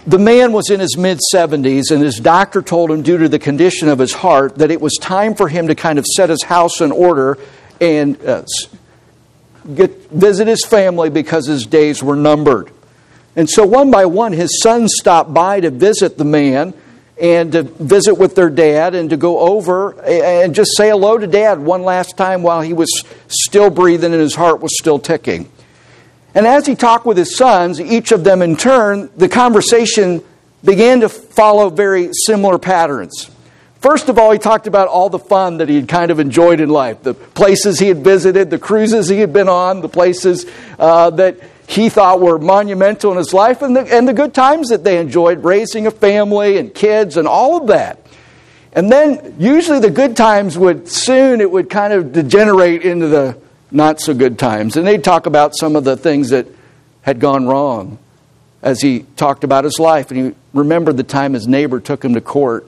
The man was in his mid-70s, and his doctor told him, due to the condition of his heart, that it was time for him to kind of set his house in order and visit his family because his days were numbered. And so one by one, his sons stopped by to visit the man and to visit with their dad and to go over and just say hello to Dad one last time while he was still breathing and his heart was still ticking. And as he talked with his sons, each of them in turn, the conversation began to follow very similar patterns. First of all, he talked about all the fun that he had kind of enjoyed in life, the places he had visited, the cruises he had been on, the places that he thought were monumental in his life, and the good times that they enjoyed, raising a family and kids and all of that. And then usually the good times would kind of degenerate into the not so good times. And they'd talk about some of the things that had gone wrong as he talked about his life. And he remembered the time his neighbor took him to court.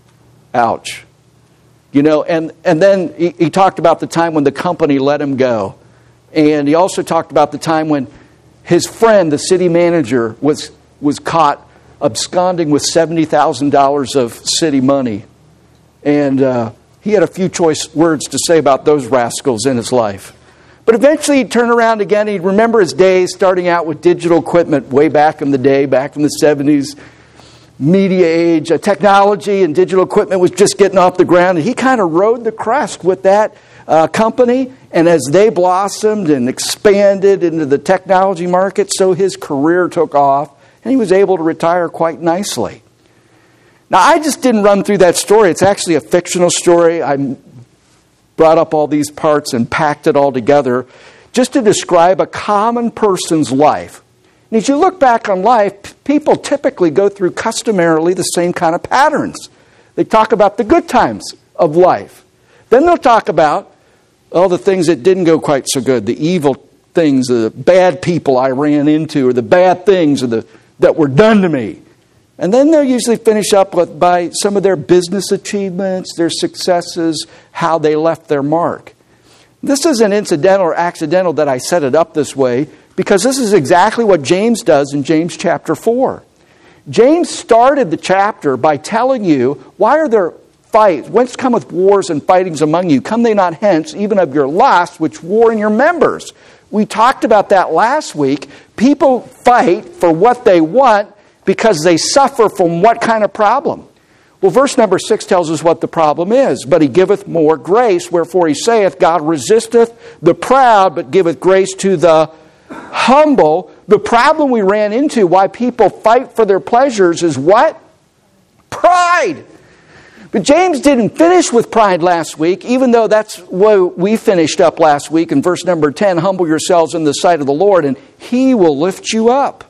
Ouch. You know, and then he talked about the time when the company let him go. And he also talked about the time when his friend, the city manager, was caught absconding with $70,000 of city money. And he had a few choice words to say about those rascals in his life. But eventually he'd turn around again. He'd remember his days starting out with digital equipment way back in the day, back in the 70s, media age. Technology and digital equipment was just getting off the ground. And he kind of rode the crest with that company. And as they blossomed and expanded into the technology market, so his career took off. And he was able to retire quite nicely. Now, I just didn't run through that story. It's actually a fictional story. I brought up all these parts and packed it all together just to describe a common person's life. And as you look back on life, people typically go through customarily the same kind of patterns. They talk about the good times of life. Then they'll talk about all the things that didn't go quite so good, the evil things, the bad people I ran into, or the bad things that were done to me. And then they'll usually finish up by some of their business achievements, their successes, how they left their mark. This isn't incidental or accidental that I set it up this way, because this is exactly what James does in James chapter 4. James started the chapter by telling you, why are there fights? Whence cometh wars and fightings among you? Come they not hence, even of your lust, which war in your members? We talked about that last week. People fight for what they want because they suffer from what kind of problem? Well, verse number 6 tells us what the problem is. But he giveth more grace, wherefore he saith, God resisteth the proud, but giveth grace to the humble. The problem we ran into, why people fight for their pleasures, is what? Pride. But James didn't finish with pride last week, even though that's where we finished up last week in verse number 10. Humble yourselves in the sight of the Lord, and He will lift you up.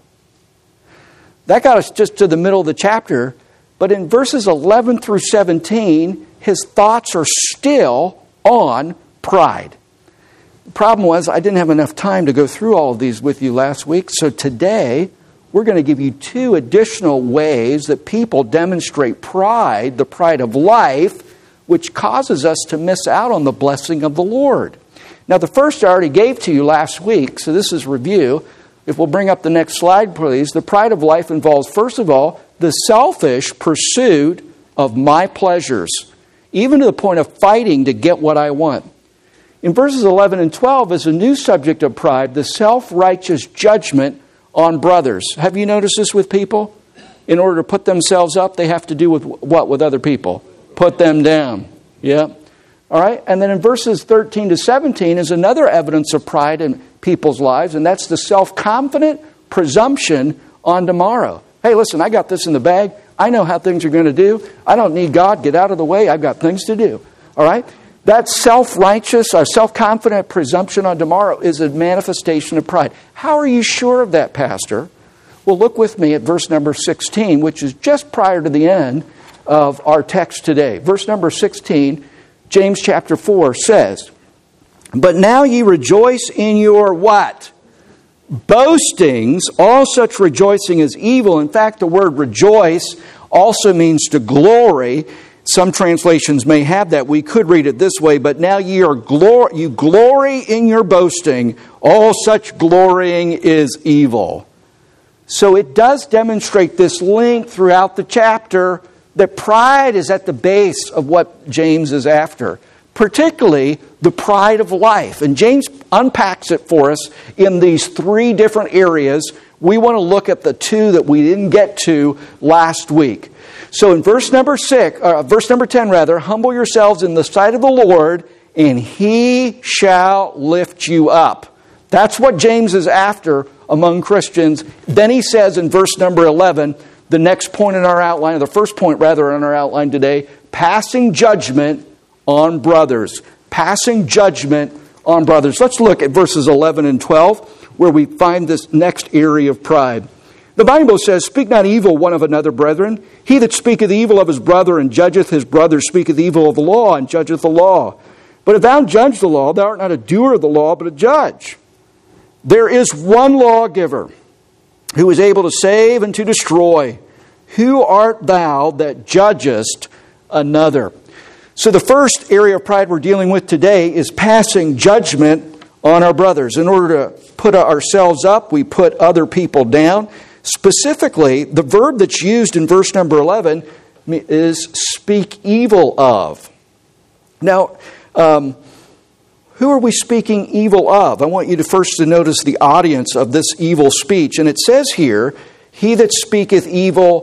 That got us just to the middle of the chapter. But in verses 11 through 17, his thoughts are still on pride. The problem was I didn't have enough time to go through all of these with you last week. So today, we're going to give you 2 additional ways that people demonstrate pride, the pride of life, which causes us to miss out on the blessing of the Lord. Now, the first I already gave to you last week, so this is review. If we'll bring up the next slide, please. The pride of life involves, first of all, the selfish pursuit of my pleasures, even to the point of fighting to get what I want. In verses 11 and 12 is a new subject of pride, the self-righteous judgment on brothers. Have you noticed this with people? In order to put themselves up, they have to do with what with other people? Put them down. Yeah. All right. And then in verses 13 to 17 is another evidence of pride in people's lives, and that's the self-confident presumption on tomorrow. Hey, listen, I got this in the bag. I know how things are going to do. I don't need God. Get out of the way. I've got things to do. All right? That self-righteous or self-confident presumption on tomorrow is a manifestation of pride. How are you sure of that, Pastor? Well, look with me at verse number 16, which is just prior to the end of our text today. Verse number 16, James chapter 4 says, But now ye rejoice in your what? Boastings. All such rejoicing is evil. In fact, the word rejoice also means to glory. Some translations may have that. We could read it this way, but now you glory in your boasting. All such glorying is evil. So it does demonstrate this link throughout the chapter that pride is at the base of what James is after, particularly the pride of life. And James unpacks it for us in these three different areas. We want to look at the two that we didn't get to last week. So in verse number 10, humble yourselves in the sight of the Lord, and He shall lift you up. That's what James is after among Christians. Then he says in verse number 11, the next point in our outline, or the first point rather in our outline today, passing judgment on brothers. Passing judgment on brothers. Let's look at verses 11 and 12, where we find this next area of pride. The Bible says, speak not evil one of another, brethren. He that speaketh evil of his brother and judgeth his brother speaketh evil of the law and judgeth the law. But if thou judge the law, thou art not a doer of the law, but a judge. There is one lawgiver who is able to save and to destroy. Who art thou that judgest another? So the first area of pride we're dealing with today is passing judgment on our brothers. In order to put ourselves up, we put other people down. Specifically, the verb that's used in verse number 11 is speak evil of. Now, who are we speaking evil of? I want you to first to notice the audience of this evil speech. And it says here, he that speaketh evil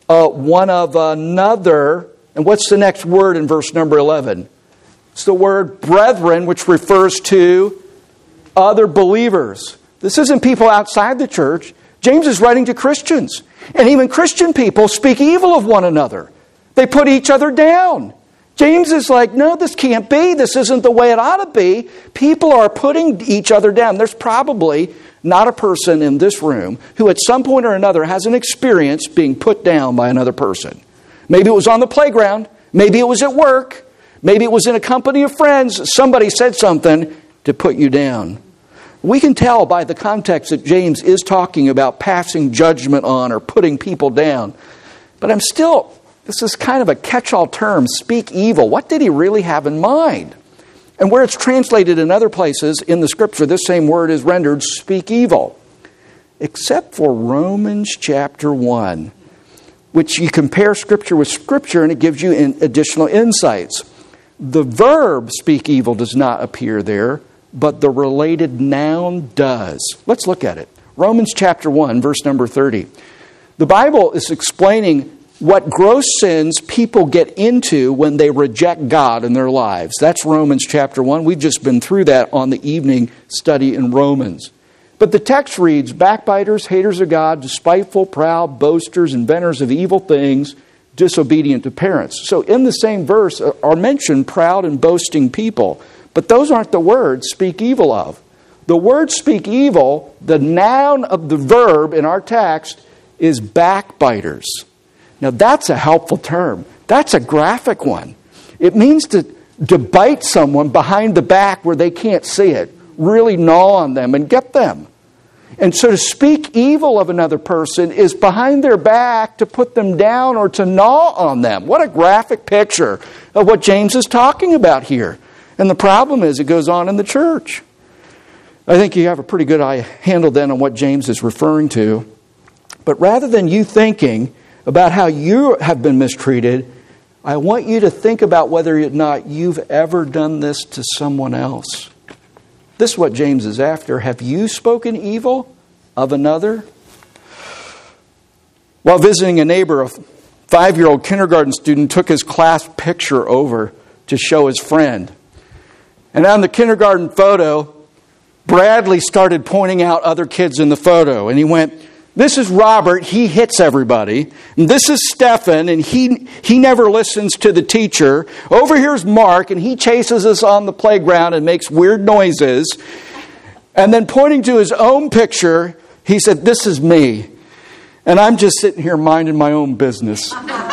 one of another. And what's the next word in verse number 11? It's the word brethren, which refers to other believers. This isn't people outside the church. James is writing to Christians. And even Christian people speak evil of one another. They put each other down. James is like, no, this can't be. This isn't the way it ought to be. People are putting each other down. There's probably not a person in this room who at some point or another has an experience being put down by another person. Maybe it was on the playground. Maybe it was at work. Maybe it was in a company of friends. Somebody said something to put you down. We can tell by the context that James is talking about passing judgment on or putting people down. But this is kind of a catch-all term, speak evil. What did he really have in mind? And where it's translated in other places in the Scripture, this same word is rendered speak evil. Except for Romans chapter 1, which you compare Scripture with Scripture and it gives you additional insights. The verb speak evil does not appear there, but the related noun does. Let's look at it. Romans chapter 1, verse number 30. The Bible is explaining what gross sins people get into when they reject God in their lives. That's Romans chapter 1. We've just been through that on the evening study in Romans. But the text reads, backbiters, haters of God, despiteful, proud, boasters, inventors of evil things, disobedient to parents. So in the same verse are mentioned proud and boasting people. But those aren't the words speak evil of. The word speak evil, the noun of the verb in our text, is backbiters. Now that's a helpful term. That's a graphic one. It means to bite someone behind the back where they can't see it. Really gnaw on them and get them. And so to speak evil of another person is behind their back to put them down or to gnaw on them. What a graphic picture of what James is talking about here. And the problem is it goes on in the church. I think you have a pretty good handle then on what James is referring to. But rather than you thinking about how you have been mistreated, I want you to think about whether or not you've ever done this to someone else. This is what James is after. Have you spoken evil of another? While visiting a neighbor, a 5-year-old kindergarten student took his class picture over to show his friend. And on the kindergarten photo, Bradley started pointing out other kids in the photo. And he went, this is Robert, he hits everybody. And this is Stephen, and he never listens to the teacher. Over here's Mark, and he chases us on the playground and makes weird noises. And then pointing to his own picture, he said, this is me. And I'm just sitting here minding my own business.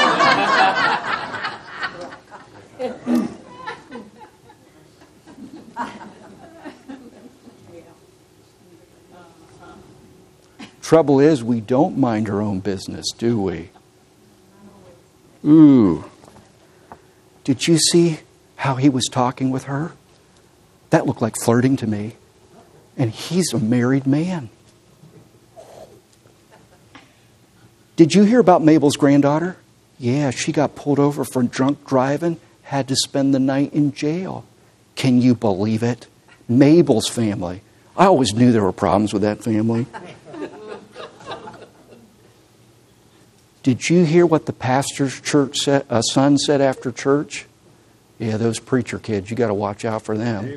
Trouble is, we don't mind our own business, do we? Ooh. Did you see how he was talking with her? That looked like flirting to me. And he's a married man. Did you hear about Mabel's granddaughter? Yeah, she got pulled over for drunk driving, had to spend the night in jail. Can you believe it? Mabel's family. I always knew there were problems with that family. Did you hear what the pastor's son said after church? Yeah, those preacher kids, you got to watch out for them.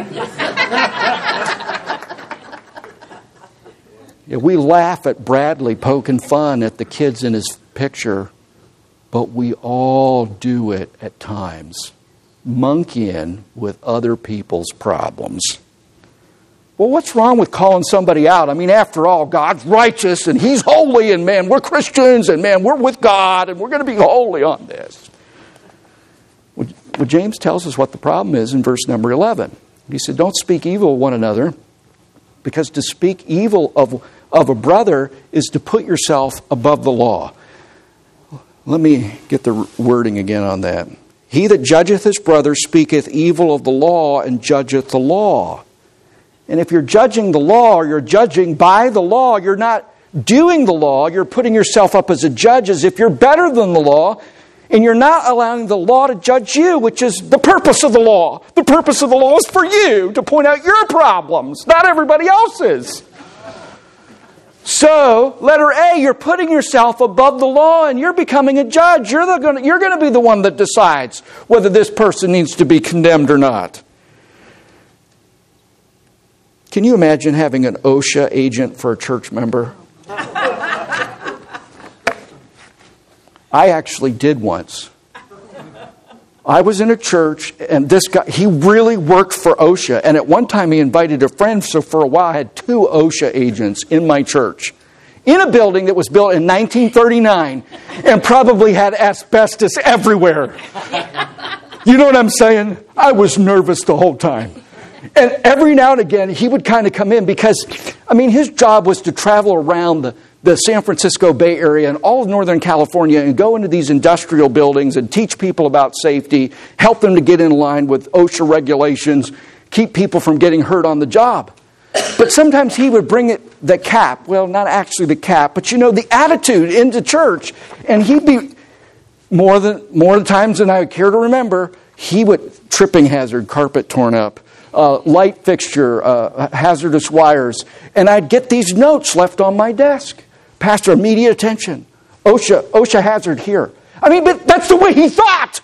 Yeah, we laugh at Bradley poking fun at the kids in his picture, but we all do it at times. Monkeying with other people's problems. Well, what's wrong with calling somebody out? I mean, after all, God's righteous and He's holy, and man, we're Christians, and man, we're with God, and we're going to be holy on this. Well, James tells us what the problem is in verse number 11. He said, don't speak evil of one another, because to speak evil of a brother is to put yourself above the law. Let me get the wording again on that. He that judgeth his brother speaketh evil of the law and judgeth the law. And if you're judging the law or you're judging by the law, you're not doing the law. You're putting yourself up as a judge as if you're better than the law. And you're not allowing the law to judge you, which is the purpose of the law. The purpose of the law is for you to point out your problems, not everybody else's. So, letter A, you're putting yourself above the law and you're becoming a judge. You're going to be the one that decides whether this person needs to be condemned or not. Can you imagine having an OSHA agent for a church member? I actually did once. I was in a church, and this guy, he really worked for OSHA. And at one time, he invited a friend, so for a while, I had 2 OSHA agents in my church. In a building that was built in 1939 and probably had asbestos everywhere. You know what I'm saying? I was nervous the whole time. And every now and again, he would kind of come in because, I mean, his job was to travel around the San Francisco Bay Area and all of Northern California and go into these industrial buildings and teach people about safety, help them to get in line with OSHA regulations, keep people from getting hurt on the job. But sometimes he would bring the cap, well, not actually the cap, but the attitude into church. And he'd be, more times than I care to remember, he would, tripping hazard, carpet torn up, light fixture, hazardous wires. And I'd get these notes left on my desk. Pastor, immediate attention. OSHA hazard here. I mean, but that's the way he thought.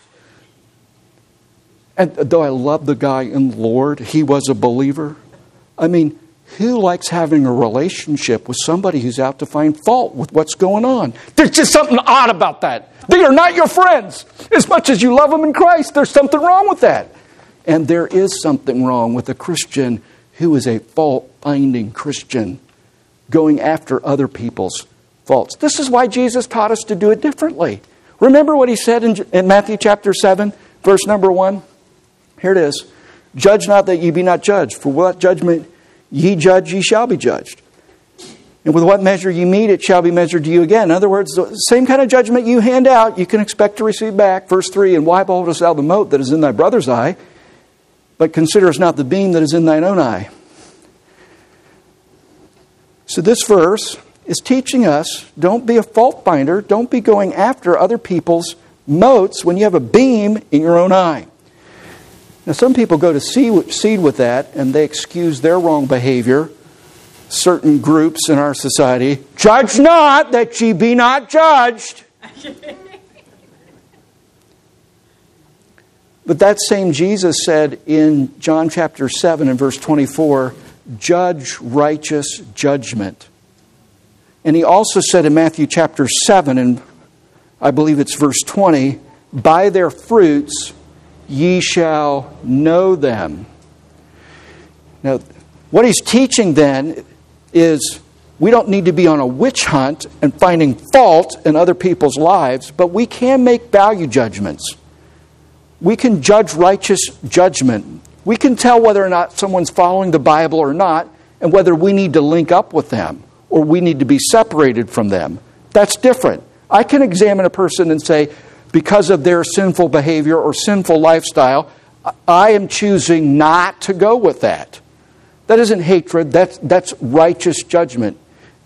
And though I love the guy in the Lord, he was a believer. I mean, who likes having a relationship with somebody who's out to find fault with what's going on? There's just something odd about that. They are not your friends. As much as you love them in Christ, there's something wrong with that. And there is something wrong with a Christian who is a fault-finding Christian going after other people's faults. This is why Jesus taught us to do it differently. Remember what He said in Matthew chapter 7, verse number 1? Here it is. Judge not that ye be not judged. For what judgment ye judge, ye shall be judged. And with what measure ye meet, it shall be measured to you again. In other words, the same kind of judgment you hand out, you can expect to receive back. Verse 3, and why beholdest thou the mote that is in thy brother's eye, but considerest not the beam that is in thine own eye? So this verse is teaching us, don't be a fault finder. Don't be going after other people's motes when you have a beam in your own eye. Now, some people go to seed with that, and they excuse their wrong behavior. Certain groups in our society, judge not that ye be not judged. But that same Jesus said in John chapter 7 and verse 24, judge righteous judgment. And He also said in Matthew chapter 7, and I believe it's verse 20, by their fruits ye shall know them. Now, what He's teaching then is we don't need to be on a witch hunt and finding fault in other people's lives, but we can make value judgments. We can judge righteous judgment. We can tell whether or not someone's following the Bible or not, and whether we need to link up with them or we need to be separated from them. That's different. I can examine a person and say, because of their sinful behavior or sinful lifestyle, I am choosing not to go with that. That isn't hatred. That's righteous judgment.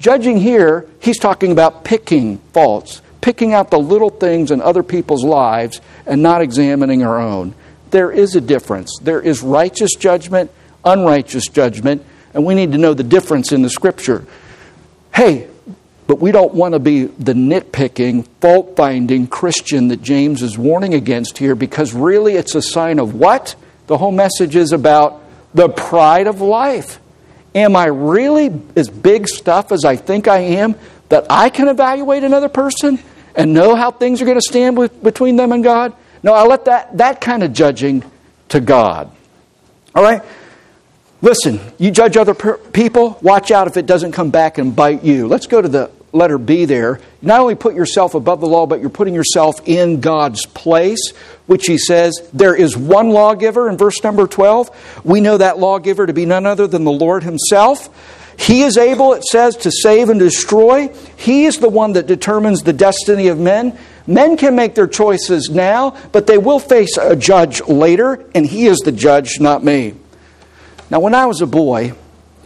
Judging here, he's talking about picking faults, picking out the little things in other people's lives and not examining our own. There is a difference. There is righteous judgment, unrighteous judgment, and we need to know the difference in the Scripture. Hey, but we don't want to be the nitpicking, fault-finding Christian that James is warning against here, because really it's a sign of what? The whole message is about the pride of life. Am I really as big stuff as I think I am, that I can evaluate another person and know how things are going to stand between them and God? No, I let that kind of judging to God. All right? Listen, you judge other people, watch out if it doesn't come back and bite you. Let's go to the letter B there. Not only put yourself above the law, but you're putting yourself in God's place, which he says there is one lawgiver in verse number 12. We know that lawgiver to be none other than the Lord himself. He is able, it says, to save and destroy. He is the one that determines the destiny of men. Men can make their choices now, but they will face a judge later, and he is the judge, not me. Now, when I was a boy,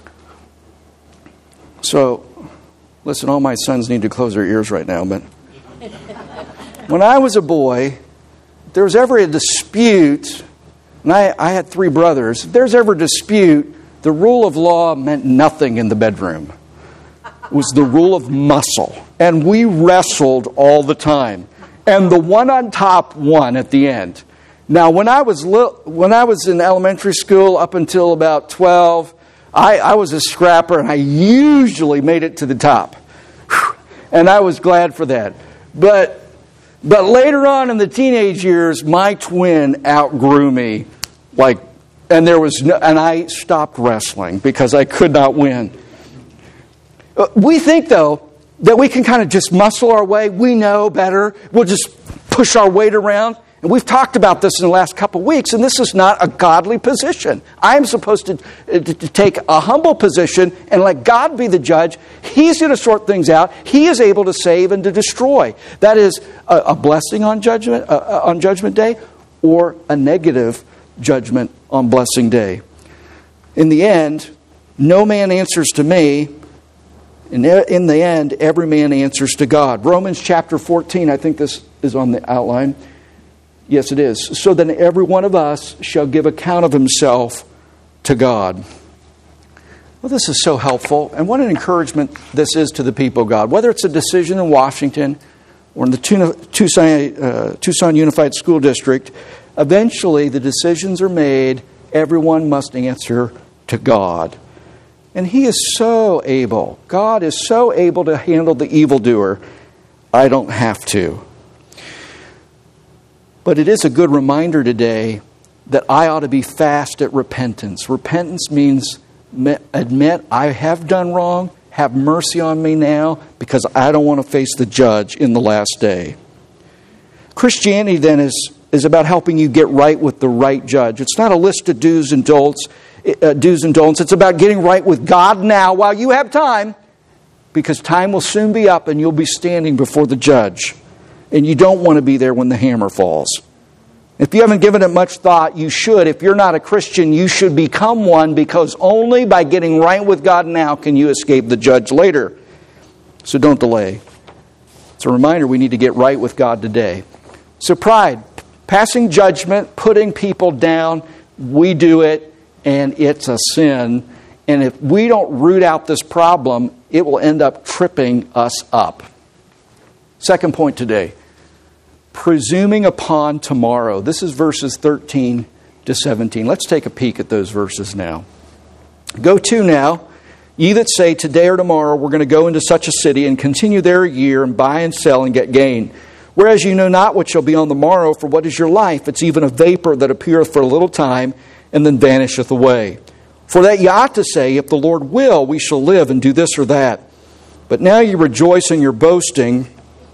so listen, all my sons need to close their ears right now, but when I was a boy, if there was ever a dispute, and I had 3 brothers, if there's ever a dispute, the rule of law meant nothing in the bedroom. It was the rule of muscle. And we wrestled all the time. And the one on top won at the end. Now, when I was in elementary school up until about 12, I was a scrapper, and I usually made it to the top. And I was glad for that. But later on in the teenage years, my twin outgrew me. And I stopped wrestling because I could not win. We think, though, that we can kind of just muscle our way. We know better. We'll just push our weight around. And we've talked about this in the last couple of weeks, and this is not a godly position. I'm supposed to take a humble position and let God be the judge. He's going to sort things out. He is able to save and to destroy. That is a blessing on Judgment Day, or a negative judgment on Blessing Day. In the end, no man answers to me. In the end, every man answers to God. Romans chapter 14, I think this is on the outline. Yes, it is. So then every one of us shall give account of himself to God. Well, this is so helpful. And what an encouragement this is to the people of God. Whether it's a decision in Washington or in the Tucson Unified School District, eventually the decisions are made. Everyone must answer to God. And He is so able. God is so able to handle the evildoer. I don't have to. But it is a good reminder today that I ought to be fast at repentance. Repentance means admit I have done wrong, have mercy on me now, because I don't want to face the judge in the last day. Christianity then is about helping you get right with the right judge. It's not a list of do's and don'ts. It's about getting right with God now while you have time, because time will soon be up and you'll be standing before the judge. And you don't want to be there when the hammer falls. If you haven't given it much thought, you should. If you're not a Christian, you should become one, because only by getting right with God now can you escape the judge later. So don't delay. It's a reminder we need to get right with God today. So pride, passing judgment, putting people down, we do it, and it's a sin. And if we don't root out this problem, it will end up tripping us up. Second point today, presuming upon tomorrow. This is verses 13 to 17. Let's take a peek at those verses now. Go to now, ye that say, today or tomorrow we're going to go into such a city and continue there a year and buy and sell and get gain. Whereas you know not what shall be on the morrow, for what is your life? It's even a vapor that appeareth for a little time and then vanisheth away. For that ye ought to say, if the Lord will, we shall live and do this or that. But now you rejoice in your boastings,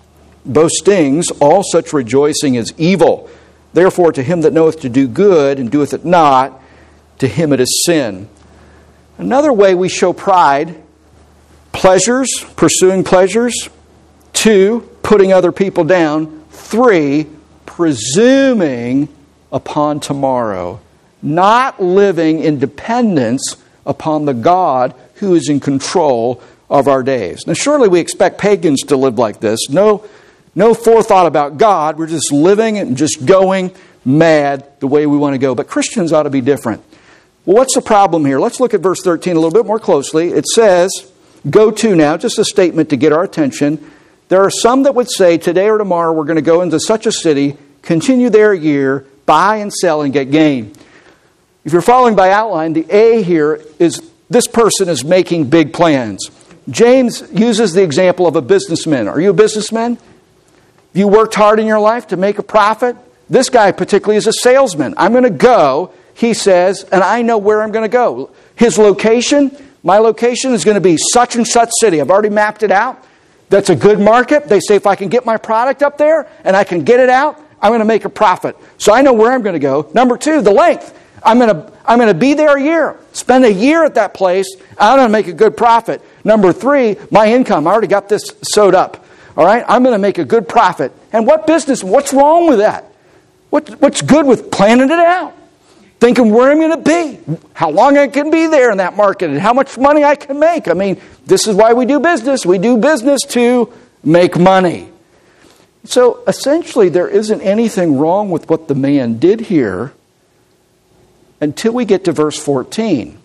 all such rejoicing is evil. Therefore, to him that knoweth to do good and doeth it not, to him it is sin. Another way we show pride, pleasures, pursuing pleasures. 2, putting other people down. 3, presuming upon tomorrow. Not living in dependence upon the God who is in control of our days. Now, surely we expect pagans to live like this. No forethought about God. We're just living and just going mad the way we want to go. But Christians ought to be different. Well, what's the problem here? Let's look at verse 13 a little bit more closely. It says, go to now, just a statement to get our attention. There are some that would say, today or tomorrow we're going to go into such a city, continue there a year, buy and sell and get gain. If you're following by outline, the A here is this person is making big plans. James uses the example of a businessman. Are you a businessman? Have you worked hard in your life to make a profit? This guy particularly is a salesman. I'm going to go, he says, and I know where I'm going to go. His location, my location is going to be such and such city. I've already mapped it out. That's a good market. They say if I can get my product up there and I can get it out, I'm going to make a profit. So I know where I'm going to go. Number 2, the length. I'm going to be there a year. Spend a year at that place. I'm going to make a good profit. Number 3, my income. I already got this sewed up. All right? I'm going to make a good profit. And what business? What's wrong with that? What's good with planning it out? Thinking where I'm going to be. How long I can be there in that market. And how much money I can make. I mean, this is why we do business. We do business to make money. So essentially, there isn't anything wrong with what the man did here until we get to verse 14.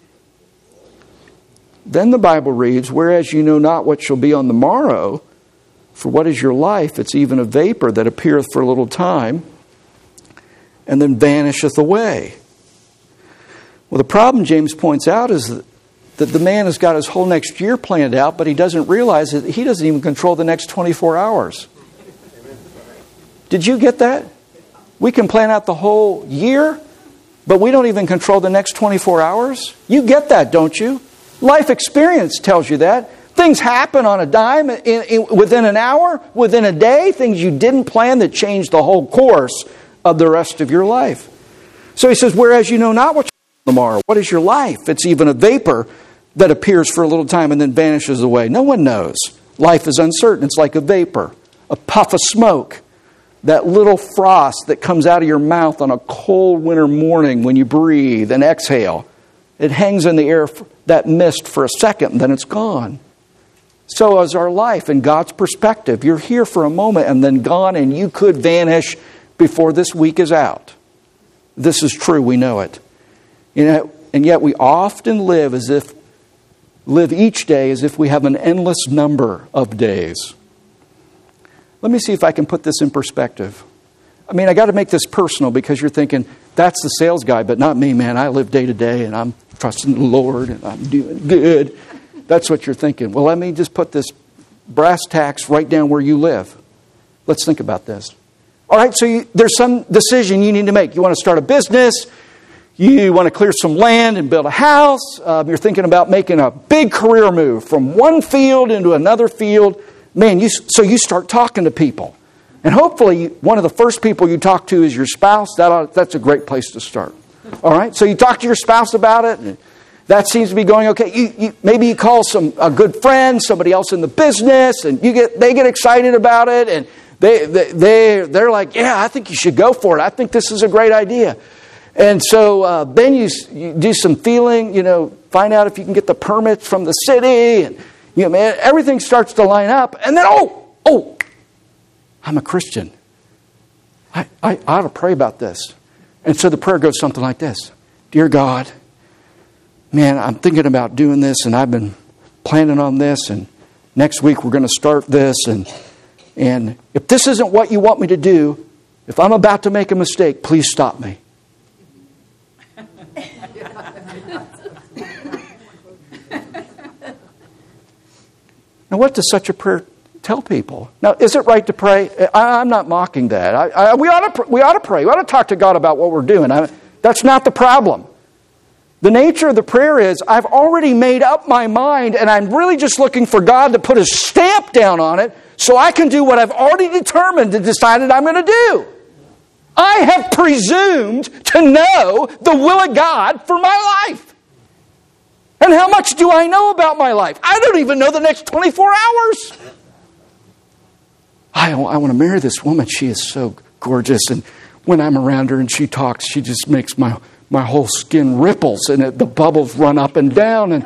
Then the Bible reads, whereas you know not what shall be on the morrow, for what is your life? It's even a vapor that appeareth for a little time, and then vanisheth away. Well, the problem, James points out, is that the man has got his whole next year planned out, but he doesn't realize that he doesn't even control the next 24 hours. Did you get that? We can plan out the whole year, but we don't even control the next 24 hours? You get that, don't you? Life experience tells you that. Things happen on a dime, within an hour, within a day, things you didn't plan that change the whole course of the rest of your life. So he says, whereas you know not what tomorrow, what is your life? It's even a vapor that appears for a little time and then vanishes away. No one knows. Life is uncertain. It's like a vapor, a puff of smoke. That little frost that comes out of your mouth on a cold winter morning when you breathe and exhale. It hangs in the air, that mist, for a second, and then it's gone. So is our life in God's perspective. You're here for a moment and then gone, and you could vanish before this week is out. This is true, we know it. And yet we often live each day as if we have an endless number of days. Let me see if I can put this in perspective. I mean, I got to make this personal because you're thinking, that's the sales guy, but not me, man. I live day to day and I'm trusting the Lord and I'm doing good. That's what you're thinking. Well, let me just put this brass tacks right down where you live. Let's think about this. All right, so there's some decision you need to make. You want to start a business. You want to clear some land and build a house. You're thinking about making a big career move from one field into another field. Man, so you start talking to people. And hopefully, one of the first people you talk to is your spouse. That's a great place to start. All right? So you talk to your spouse about it, and that seems to be going okay. Maybe you call a good friend, somebody else in the business, and they get excited about it, and they're like, yeah, I think you should go for it. I think this is a great idea. And so then you do some feeling, find out if you can get the permits from the city, and man, everything starts to line up, and then, oh, I'm a Christian. I ought to pray about this. And so the prayer goes something like this. Dear God, man, I'm thinking about doing this, and I've been planning on this, and next week we're going to start this, and if this isn't what you want me to do, if I'm about to make a mistake, please stop me. Now, what does such a prayer tell people? Now, is it right to pray? I'm not mocking that. We ought to pray. We ought to talk to God about what we're doing. That's not the problem. The nature of the prayer is, I've already made up my mind, and I'm really just looking for God to put a stamp down on it so I can do what I've already determined and decided I'm going to do. I have presumed to know the will of God for my life. And how much do I know about my life? I don't even know the next 24 hours. I want to marry this woman. She is so gorgeous. And when I'm around her and she talks, she just makes my whole skin ripples and the bubbles run up and down. And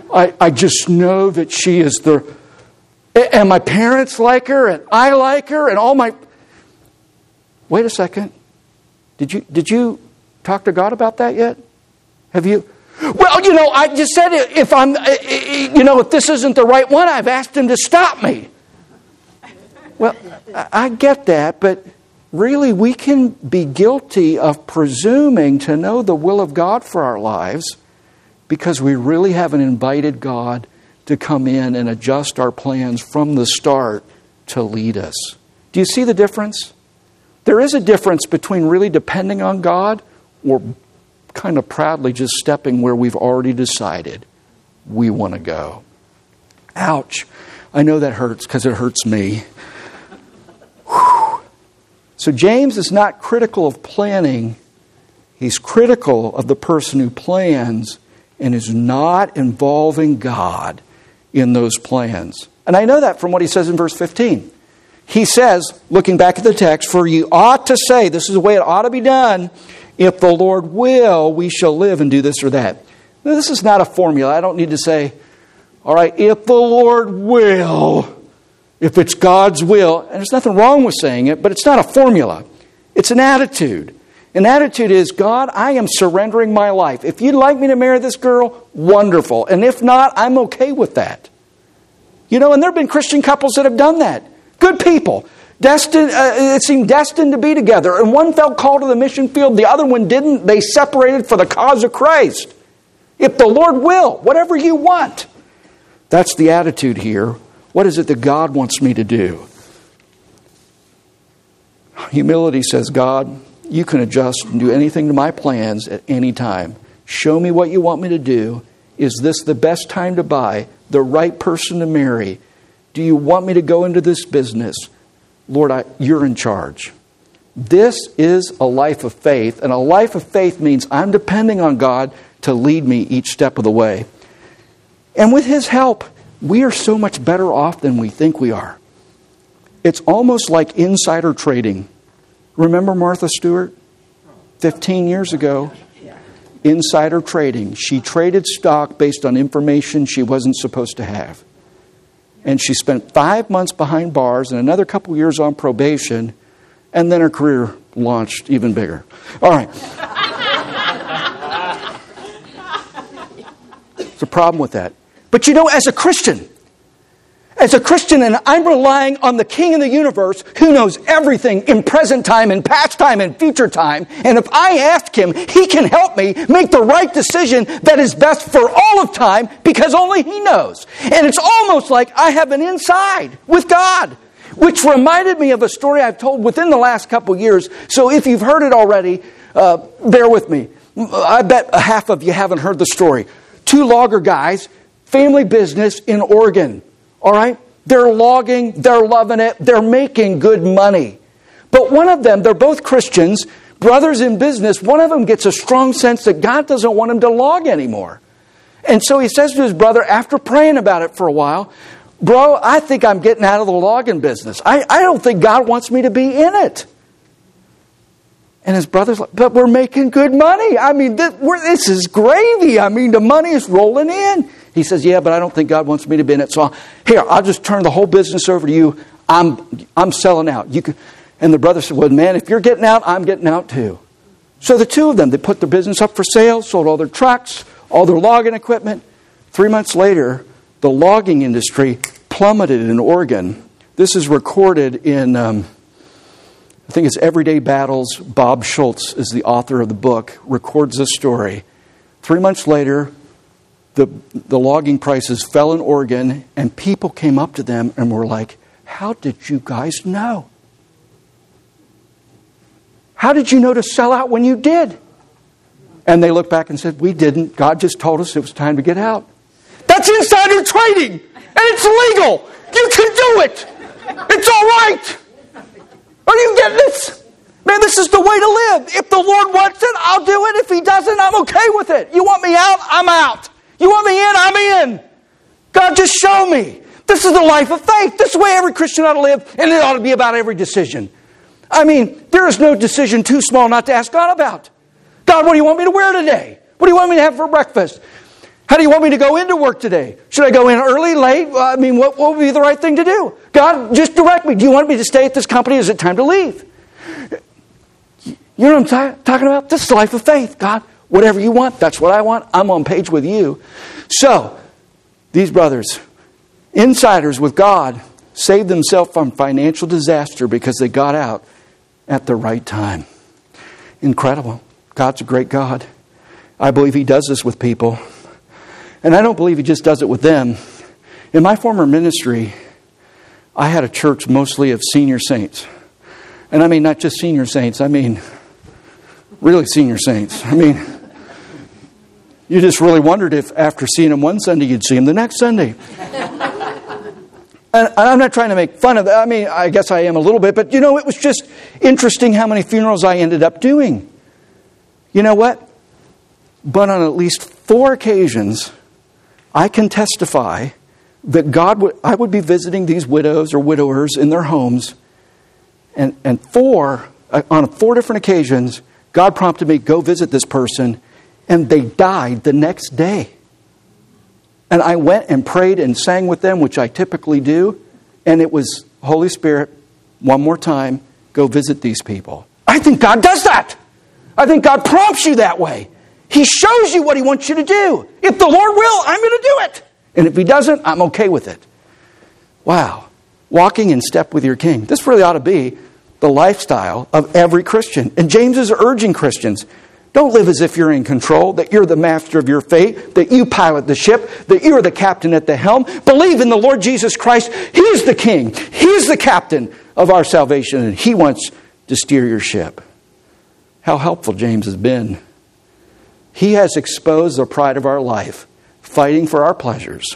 I just know that she is and my parents like her, and I like her, and all my... Wait a second. Did you talk to God about that yet? Have you? Well, I just said if this isn't the right one, I've asked Him to stop me. Well, I get that, but really we can be guilty of presuming to know the will of God for our lives because we really haven't invited God to come in and adjust our plans from the start to lead us. Do you see the difference? There is a difference between really depending on God or kind of proudly just stepping where we've already decided we want to go. Ouch. I know that hurts because it hurts me. Whew. So James is not critical of planning. He's critical of the person who plans and is not involving God in those plans. And I know that from what he says in verse 15. He says, looking back at the text, for you ought to say, this is the way it ought to be done, if the Lord will, we shall live and do this or that. Now, this is not a formula. I don't need to say, all right, if the Lord will, if it's God's will, and there's nothing wrong with saying it, but it's not a formula. It's an attitude. An attitude is, God, I am surrendering my life. If you'd like me to marry this girl, wonderful. And if not, I'm okay with that. And there have been Christian couples that have done that. Good people. It seemed destined to be together. And one felt called to the mission field. The other one didn't. They separated for the cause of Christ. If the Lord will, whatever you want. That's the attitude here. What is it that God wants me to do? Humility says, God, you can adjust and do anything to my plans at any time. Show me what you want me to do. Is this the best time to buy? The right person to marry? Do you want me to go into this business? Lord, you're in charge. This is a life of faith, and a life of faith means I'm depending on God to lead me each step of the way. And with His help, we are so much better off than we think we are. It's almost like insider trading. Remember Martha Stewart? 15 years ago, insider trading. She traded stock based on information she wasn't supposed to have. And she spent 5 months behind bars and another couple years on probation, and then her career launched even bigger. All right. There's a problem with that. But as a Christian, and I'm relying on the King of the universe who knows everything in present time and past time and future time. And if I ask Him, He can help me make the right decision that is best for all of time because only He knows. And it's almost like I have an inside with God, which reminded me of a story I've told within the last couple years. So if you've heard it already, bear with me. I bet half of you haven't heard the story. 2 logger guys, family business in Oregon. All right? They're logging, they're loving it, they're making good money. But one of them, they're both Christians, brothers in business, one of them gets a strong sense that God doesn't want him to log anymore. And so he says to his brother, after praying about it for a while, bro, I think I'm getting out of the logging business. I don't think God wants me to be in it. And his brother's like, but we're making good money. I mean, this is gravy. I mean, the money is rolling in. He says, yeah, but I don't think God wants me to be in it. So I'll just turn the whole business over to you. I'm selling out. And the brother said, well, man, if you're getting out, I'm getting out too. So the two of them, they put their business up for sale, sold all their trucks, all their logging equipment. 3 months later, the logging industry plummeted in Oregon. This is recorded in, I think it's Everyday Battles. Bob Schultz is the author of the book, records this story. 3 months later, the logging prices fell in Oregon, and people came up to them and were like, how did you guys know? How did you know to sell out when you did? And they looked back and said, we didn't. God just told us it was time to get out. That's insider trading, and it's legal. You can do it. It's all right. Are you getting this? Man, this is the way to live. If the Lord wants it, I'll do it. If He doesn't, I'm okay with it. You want me out? I'm out. You want me in? I'm in. God, just show me. This is the life of faith. This is the way every Christian ought to live, and it ought to be about every decision. I mean, there is no decision too small not to ask God about. God, what do you want me to wear today? What do you want me to have for breakfast? How do you want me to go into work today? Should I go in early, late? I mean, what would be the right thing to do? God, just direct me. Do you want me to stay at this company? Is it time to leave? You know what I'm talking about? This is the life of faith. God, whatever you want, that's what I want. I'm on page with you. So, these brothers, insiders with God, saved themselves from financial disaster because they got out at the right time. Incredible. God's a great God. I believe He does this with people. And I don't believe He just does it with them. In my former ministry, I had a church mostly of senior saints. And I mean not just senior saints, I mean really senior saints. I mean, you just really wondered if after seeing them one Sunday, you'd see them the next Sunday. And I'm not trying to make fun of that. I mean, I guess I am a little bit. But, it was just interesting how many funerals I ended up doing. You know what? But on at least 4 occasions, I can testify that I would be visiting these widows or widowers in their homes. And on 4 different occasions, God prompted me, go visit this person. And they died the next day. And I went and prayed and sang with them, which I typically do. And it was, Holy Spirit, one more time, go visit these people. I think God does that. I think God prompts you that way. He shows you what He wants you to do. If the Lord will, I'm going to do it. And if He doesn't, I'm okay with it. Wow. Walking in step with your King. This really ought to be the lifestyle of every Christian. And James is urging Christians, don't live as if you're in control, that you're the master of your fate, that you pilot the ship, that you're the captain at the helm. Believe in the Lord Jesus Christ. He's the King. He's the captain of our salvation, and He wants to steer your ship. How helpful James has been. He has exposed the pride of our life, fighting for our pleasures.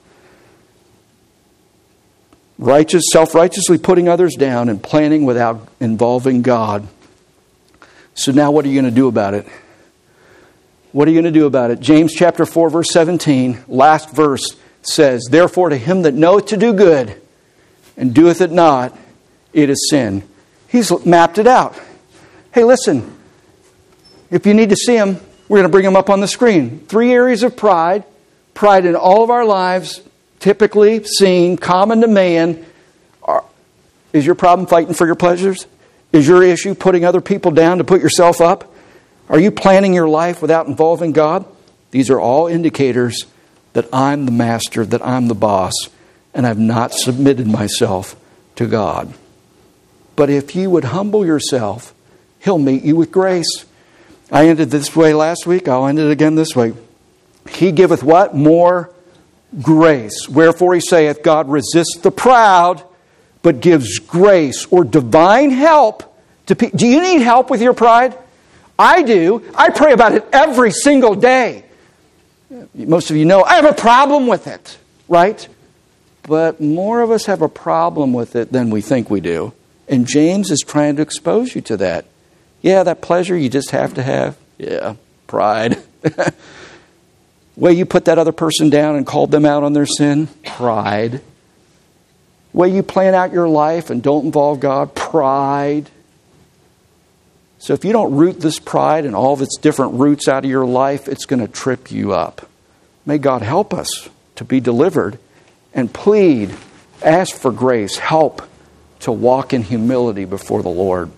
Self-righteously putting others down and planning without involving God. So now what are you going to do about it? What are you going to do about it? James chapter 4, verse 17, last verse says, therefore to him that knoweth to do good and doeth it not, it is sin. He's mapped it out. Hey, listen, if you need to see him, we're going to bring him up on the screen. 3 areas of pride. Pride in all of our lives, typically seen, common to man. Is your problem fighting for your pleasures? Is your issue putting other people down to put yourself up? Are you planning your life without involving God? These are all indicators that I'm the master, that I'm the boss, and I've not submitted myself to God. But if you would humble yourself, He'll meet you with grace. I ended this way last week. I'll end it again this way. He giveth what? More grace. Wherefore He saith, God resists the proud, but gives grace or divine help to people. Do you need help with your pride? I do. I pray about it every single day. Most of you know I have a problem with it, right? But more of us have a problem with it than we think we do. And James is trying to expose you to that. Yeah, that pleasure you just have to have. Yeah, pride. Way you put that other person down and called them out on their sin. Pride. Way you plan out your life and don't involve God. Pride. So if you don't root this pride and all of its different roots out of your life, it's going to trip you up. May God help us to be delivered and plead, ask for grace, help to walk in humility before the Lord.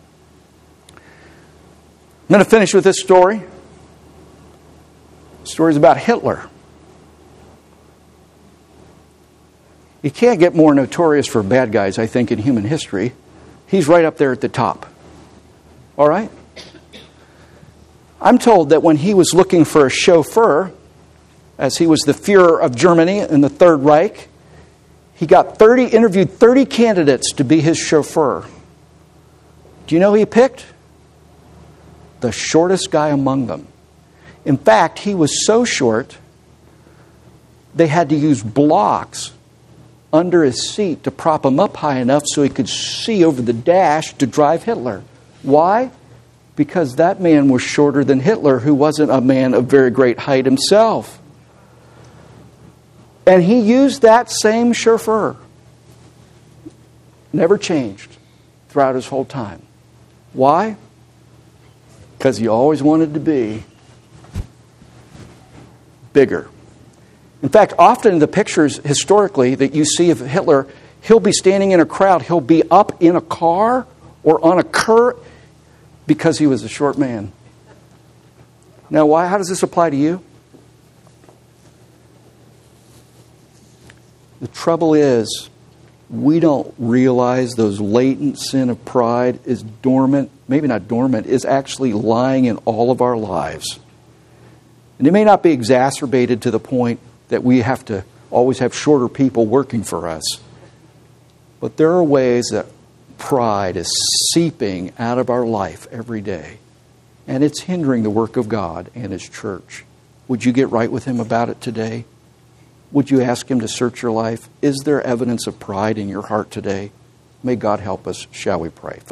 I'm going to finish with this story. The story is about Hitler. You can't get more notorious for bad guys, I think, in human history. He's right up there at the top. All right? I'm told that when he was looking for a chauffeur, as he was the Führer of Germany in the Third Reich, he interviewed 30 candidates to be his chauffeur. Do you know who he picked? The shortest guy among them. In fact, he was so short, they had to use blocks under his seat to prop him up high enough so he could see over the dash to drive Hitler. Why? Because that man was shorter than Hitler, who wasn't a man of very great height himself. And he used that same chauffeur. Never changed throughout his whole time. Why? Because he always wanted to be bigger, In fact, often in the pictures historically that you see of Hitler, he'll be standing in a crowd. He'll be up in a car or on a curb because he was a short man. Now, why? How does this apply to you? The trouble is, we don't realize those latent sin of pride is dormant, maybe not dormant, is actually lying in all of our lives. And it may not be exacerbated to the point that we have to always have shorter people working for us. But there are ways that pride is seeping out of our life every day. And it's hindering the work of God and His church. Would you get right with Him about it today? Would you ask Him to search your life? Is there evidence of pride in your heart today? May God help us. Shall we pray?